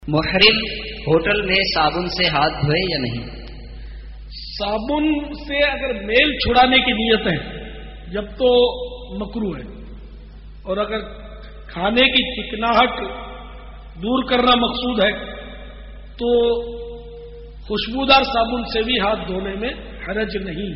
محرم hotel میں صابن سے ہاتھ دھوئے یا نہیں؟ صابن سے اگر میل چھڑانے کی نیت ہے جب تو مکروہ ہے، اور اگر کھانے کی چکناہٹ دور کرنا مقصود ہے تو خوشبودار صابن سے بھی ہاتھ دھونے میں حرج نہیں،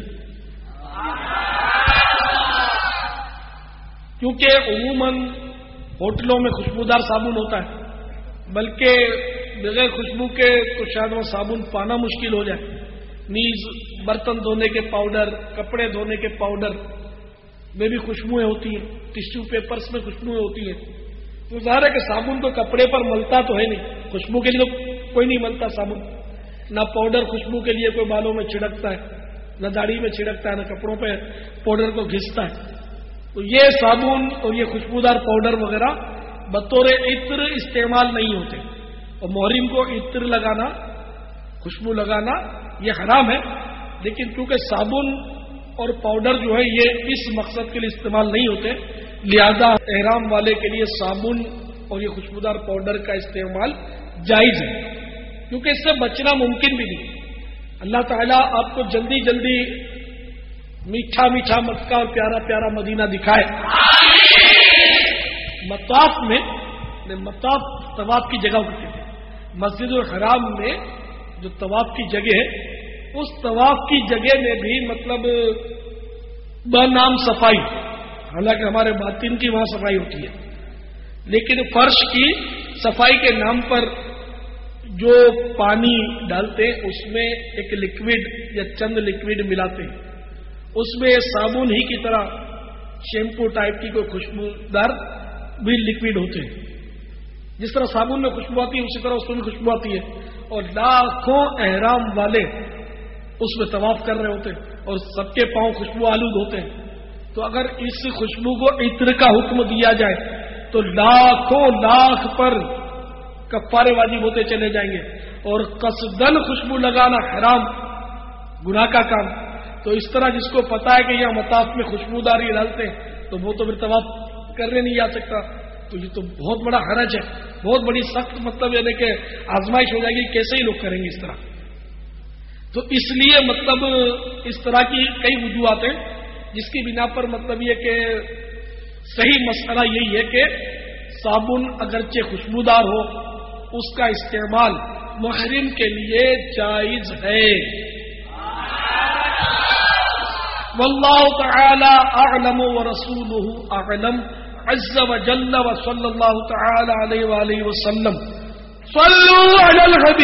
کیونکہ عموماً ہوٹلوں میں خوشبودار صابن ہوتا ہے، بلکہ بغیر خوشبو کے تو شاید وہ صابن پانا مشکل ہو جائے۔ نیز برتن دھونے کے پاؤڈر، کپڑے دھونے کے پاؤڈر میں بھی خوشبوئیں ہوتی ہیں، ٹشو پیپرز میں خوشبوئیں ہوتی ہیں، تو ظاہر ہے کہ صابن تو کپڑے پر ملتا تو ہے نہیں، خوشبو کے لیے تو کوئی نہیں ملتا صابن، نہ پاؤڈر خوشبو کے لیے کوئی بالوں میں چھڑکتا ہے، نہ داڑھی میں چھڑکتا ہے، نہ کپڑوں پہ پاؤڈر کو گھستا ہے۔ تو یہ صابن اور یہ خوشبودار پاؤڈر وغیرہ بطور عطر استعمال نہیں ہوتے، اور محرم کو عطر لگانا، خوشبو لگانا یہ حرام ہے، لیکن کیونکہ صابن اور پاؤڈر جو ہے یہ اس مقصد کے لیے استعمال نہیں ہوتے، لہذا احرام والے کے لیے صابن اور یہ خوشبودار پاؤڈر کا استعمال جائز ہے، کیونکہ اس سے بچنا ممکن بھی نہیں۔ اللہ تعالیٰ آپ کو جلدی جلدی میٹھا میٹھا مکہ اور پیارا پیارا مدینہ دکھائے۔ مطاف میں مطاف طواف کی جگہ کو کہتے ہیں، مسجد الحرام میں جو طواف کی جگہ ہے، اس طواف کی جگہ میں بھی مطلب بنام صفائی، حالانکہ ہمارے باطن کی وہاں صفائی ہوتی ہے، لیکن فرش کی صفائی کے نام پر جو پانی ڈالتے ہیں اس میں ایک لکوڈ یا چند لکوڈ ملاتے ہیں، اس میں صابن ہی کی طرح شیمپو ٹائپ کی کوئی خوشبودار بھی لکوڈ ہوتے ہیں۔ جس طرح صابن میں خوشبو آتی ہے اسی طرح اس میں بھی خوشبو آتی ہے، اور لاکھوں احرام والے اس میں طواف کر رہے ہوتے ہیں اور سب کے پاؤں خوشبو آلود ہوتے ہیں، تو اگر اس خوشبو کو عطر کا حکم دیا جائے تو لاکھوں لاکھ پر کفارے واجب ہوتے چلے جائیں گے، اور قصدن خوشبو لگانا حرام، گناہ کا کام۔ تو اس طرح جس کو پتا ہے کہ یہاں مطاف میں خوشبوداری ڈالتے ہیں تو وہ تو پھر طواف کرنے نہیں آ سکتا، تو یہ تو بہت بڑا حرج ہے، بہت بڑی سخت مطلب یعنی کہ آزمائش ہو جائے گی، کیسے ہی لوگ کریں گے اس طرح۔ تو اس لیے مطلب اس طرح کی کئی وجوہات ہیں جس کی بنا پر مطلب یہ کہ صحیح مسئلہ یہی ہے کہ صابن اگرچہ خوشبودار ہو اس کا استعمال محرم کے لیے جائز ہے۔ واللہ تعالی اعلم ورسولہ اعلم عز وجل وصلی اللہ تعالی علیہ وآلہ وسلم۔ صلوا علی الحبیب